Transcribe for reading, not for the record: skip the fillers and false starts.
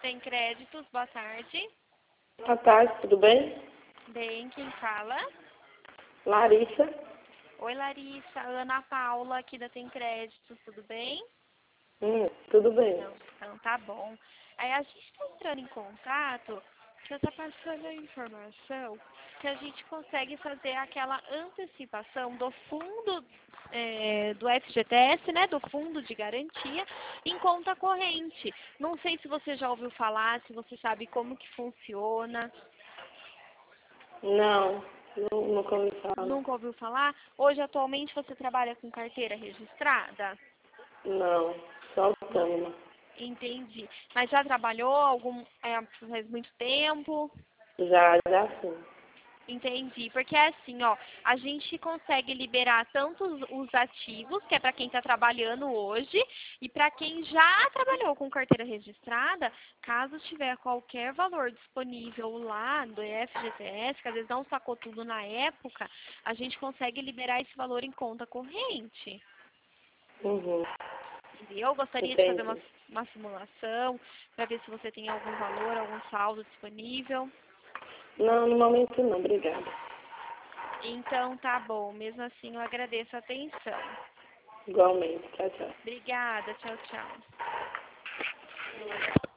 Tem Créditos, boa tarde. Boa tarde, tudo bem? Bem, quem fala? Larissa. Oi, Larissa. Ana Paula, aqui da Tem Créditos, tudo bem? Tudo bem. Então tá bom. Aí a gente está entrando em contato, que eu estou passando a informação que a gente consegue fazer aquela antecipação do fundo do FGTS, né, do fundo de garantia, em conta corrente. Não sei se você já ouviu falar, se você sabe como que funciona. Não, nunca ouvi falar. Nunca ouviu falar? Hoje, atualmente, você trabalha com carteira registrada? Não, só autônoma. Entendi. Mas já trabalhou faz muito tempo? Já sim. Entendi. Porque é assim, ó, a gente consegue liberar tanto os ativos, que é para quem está trabalhando hoje, e para quem já trabalhou com carteira registrada, caso tiver qualquer valor disponível lá do FGTS, que às vezes não sacou tudo na época, a gente consegue liberar esse valor em conta corrente. Uhum. Eu gostaria de fazer Entendi. uma simulação para ver se você tem algum valor, algum saldo disponível. Não, no momento não, obrigada. Então tá bom, mesmo assim eu agradeço a atenção. Igualmente, tchau, tchau. Obrigada, tchau, tchau.